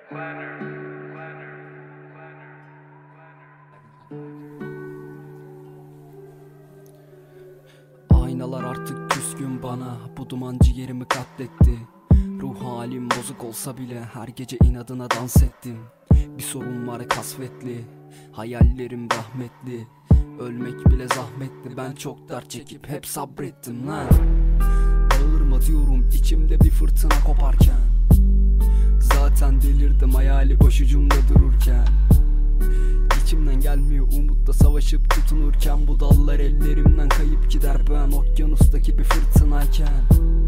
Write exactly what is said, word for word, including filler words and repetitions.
Aynalar artık küskün bana, bu duman ciğerimi katletti. Ruh halim bozuk olsa bile her gece inadına dans ettim. Bir sorun var kasvetli, hayallerim rahmetli. Ölmek bile zahmetli, ben çok dert çekip hep sabrettim lan. Bağırma diyorum içimde bir fırtına koparken. Zaten delirdim hayali başucumda dururken. İçimden gelmiyor umutla savaşıp tutunurken. Bu dallar ellerimden kayıp gider ben okyanustaki bir fırtınayken.